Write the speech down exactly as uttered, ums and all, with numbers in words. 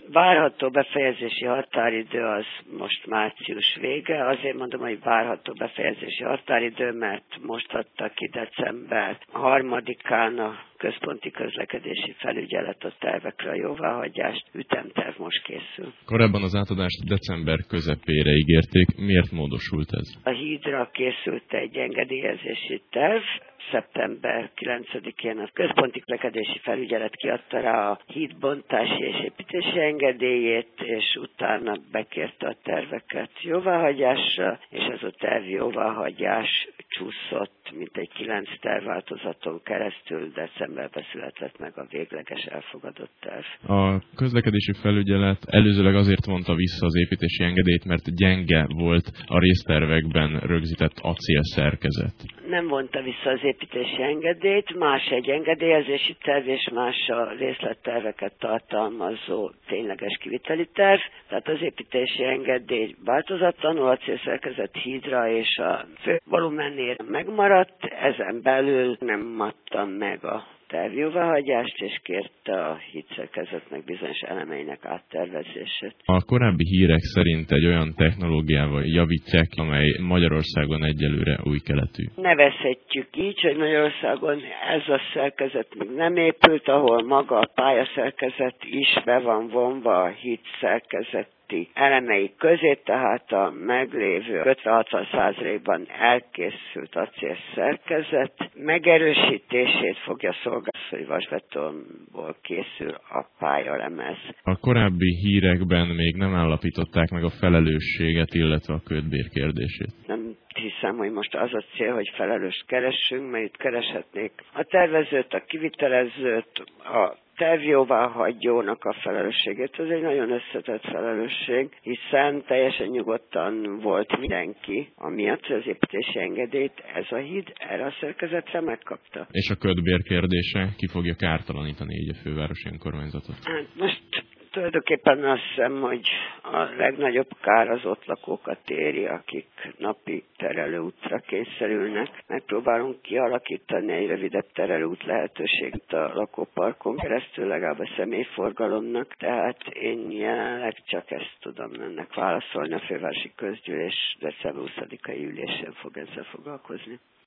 várható befejezési határidő az most március vége. Azért mondom, hogy várható befejezési határidő, mert most adta ki december harmadikán a Központi Közlekedési Felügyelet a tervekre a jóváhagyást, ütemterv most készül. Korábban az átadást december közepére ígérték, miért módosult ez? A hídra készült egy engedélyezési terv, szeptember kilencedikén a Központi Közlekedési Felügyelet kiadta rá a hídbontási és építési engedélyét, és utána bekérte a terveket jóváhagyásra, és ez a terv jóváhagyás csúszott mintegy kilenc tervváltozaton keresztül, decemberben született meg a végleges elfogadott terv. A közlekedési felügyelet előzőleg azért vonta vissza az építési engedélyt, mert gyenge volt a résztervekben rögzített acélszerkezet. Nem vonta vissza az építési engedélyt, más egy engedélyezési terv és más a részletterveket tartalmazó tényleges kiviteli terv. Tehát az építési engedély változatlanul acélszerkezet hídra és a fő volumenére megmaradt, ezen belül nem adta meg a tervjóváhagyást, és kérte a hídszerkezetnek bizonyos elemeinek áttervezését. A korábbi hírek szerint egy olyan technológiával javítják, amely Magyarországon egyelőre új keletű. Nevezhetjük így, hogy Magyarországon ez a szerkezet még nem épült, ahol maga a pályaszerkezet is be van vonva a hídszerkezet elemei közé, tehát a meglévő ötven-hatvan százalékban elkészült acélszerkezet megerősítését fogja szolgálni, hogy vasbetonból készül a pályalemez. A korábbi hírekben még nem állapították meg a felelősséget, illetve a kötbér kérdését. Nem hiszem, hogy most az a cél, hogy felelőst keressünk, mert itt kereshetnék a tervezőt, a kivitelezőt, a tervjóváhagyónak a felelősségét. Ez egy nagyon összetett felelősség, hiszen teljesen nyugodtan volt mindenki, amiatt, hogy az építési engedélyt ez a híd erre a szerkezetre megkapta. És a kötbér kérdése ki fogja kártalanítani így a fővárosi önkormányzatot? Hát most tulajdonképpen azt hiszem, hogy a legnagyobb kár az ott lakókat éri, akik napi terelőútra kényszerülnek. Megpróbálunk kialakítani egy rövidebb terelőút lehetőséget a lakóparkon keresztül, legalább a személyforgalomnak, tehát én jelenleg csak ezt tudom önnek válaszolni. A fővárosi közgyűlés december huszadikai ülésén fog ezzel foglalkozni.